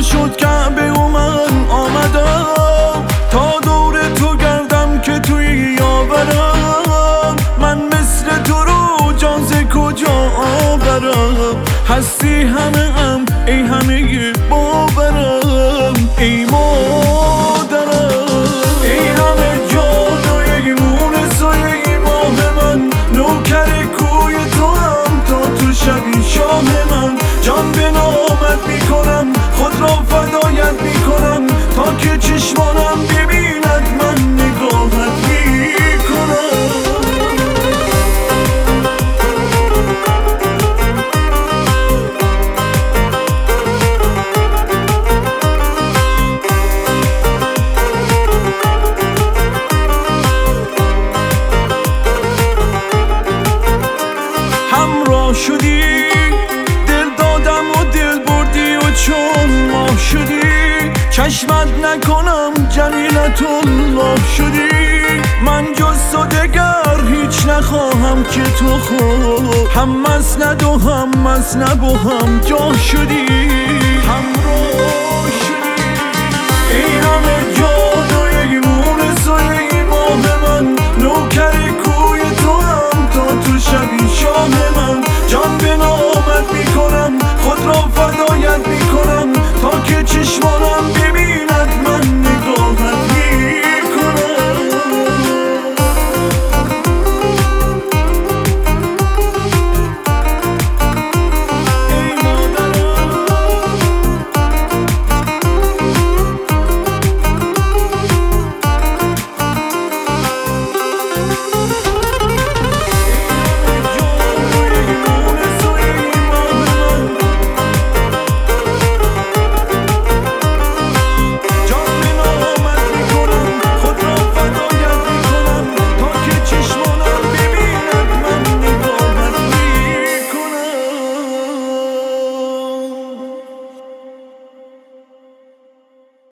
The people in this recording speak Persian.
شد کعبه و من آمدم تا دور تو گردم که توی یاورم. من مثل تو رو جان ز کجا آورم؟ هستی همه ام ای همه باورم ای مادرم. ای همه جان و یک مونس و یک ماه من، نوکر کوی تو هم تا تو شبی شاه من. جان به نامت میکنم خود را فدایت میکنم تا که چشمانم ببیند من نگاهت میکنم. همراه شدی دل دادم و دل بردی و چون ماه شدی چشمت نکنم جلیلت الله شدی. من جز تو دگر هیچ نخواهم که تو خود هم مسند و هم مسنب و هم جا شدی. همراه شدی ای همه جان و یک مونس و یک ماه من، نوکر کوی تو هم تا تو شبی شاه من. جان به نامت میکنم خود را فدایت میکنم تا که چشم